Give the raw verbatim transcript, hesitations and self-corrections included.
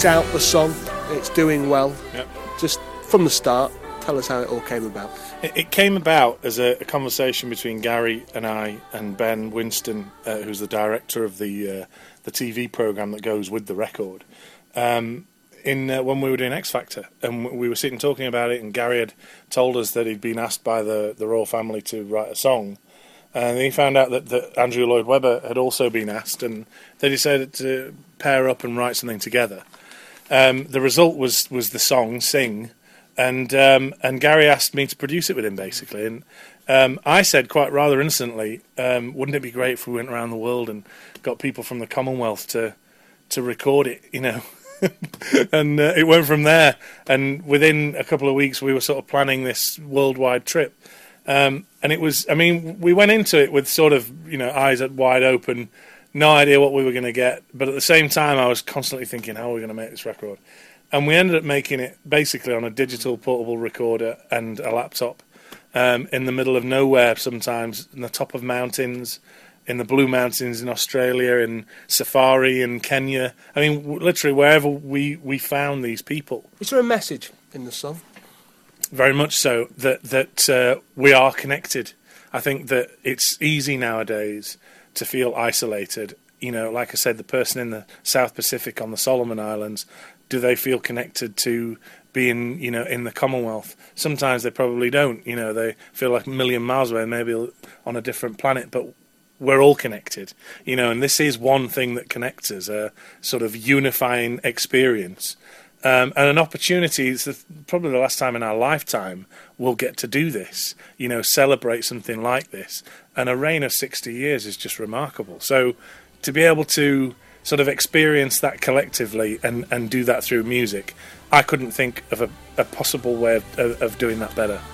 It's out, the song. It's doing well. Yep. Just from the start, tell us how it all came about. It, it came about as a, a conversation between Gary and I and Ben Winston, uh, who's the director of the uh, the T V programme that goes with the record. Um, in uh, when we were doing X Factor, and we were sitting talking about it, and Gary had told us that he'd been asked by the, the royal family to write a song, and he found out that, that Andrew Lloyd Webber had also been asked, and they decided to pair up and write something together. Um, the result was, was the song Sing, and um, and Gary asked me to produce it with him, basically, and um, I said quite rather innocently, um, wouldn't it be great if we went around the world and got people from the Commonwealth to to record it, you know? And uh, it went from there, and within a couple of weeks we were sort of planning this worldwide trip, um, and it was, I mean, we went into it with sort of, you know, eyes wide open, no idea what we were going to get, but at the same time I was constantly thinking, how are we going to make this record? And we ended up making it basically on a digital portable recorder and a laptop, um, in the middle of nowhere sometimes, in the top of mountains, in the Blue Mountains in Australia, in Safari in Kenya. I mean, w- literally wherever we, we found these people. Is there a message in the song? Very much so, that, that uh, we are connected. I think that it's easy nowadays to feel isolated. You know, like I said, the person in the South Pacific on the Solomon Islands, do they feel connected to being, you know, in the Commonwealth? Sometimes they probably don't. You know, they feel like a million miles away, maybe on a different planet, but we're all connected, you know, and this is one thing that connects us, a sort of unifying experience, um, and an opportunity. It's the, probably the last time in our lifetime we'll get to do this, you know, celebrate something like this, and a reign of sixty years is just remarkable. So to be able to sort of experience that collectively and, and do that through music, I couldn't think of a, a possible way of, of, of doing that better.